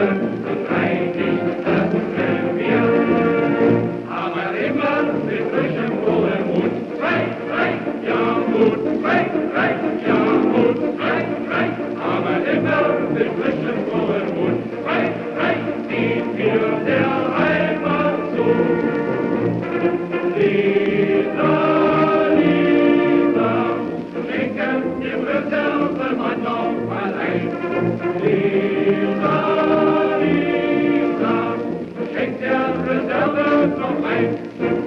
und reinig das Revier. Aber immer mit frischem, frohem Mut. Frei, ja Mut, frei, ja Mut, frei, aber immer mit frischem, frohem Mut. Frei, zieht mir der Heimat zu. Lisa, schenken dem Reservemann noch mal ein. Lisa, schenkt der Reserve noch ein.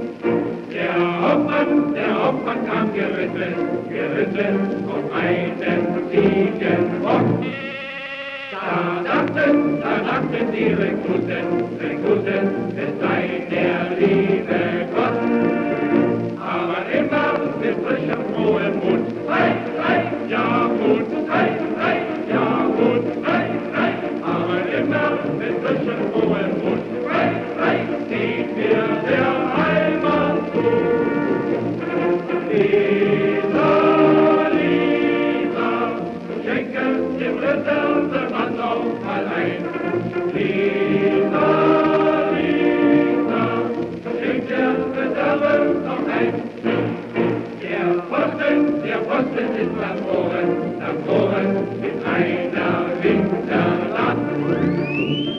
Der Hauptmann kam geritten auf einen Ziegenbock. Da dachten die Rekruten, es sei der liebe Gott. Aber immer mit frischem, frohem Mut. Frei, ja Mut, frei, ja Mut, frei, aber immer mit frischem, frohem Mut. Frei, zieht mir der Heimat zu. Lisa, schenken dem Reservemann noch mal ein. Lisa, schenkt der Reserve noch ein. Der Pfosten ist erfroren mit einer Winternacht.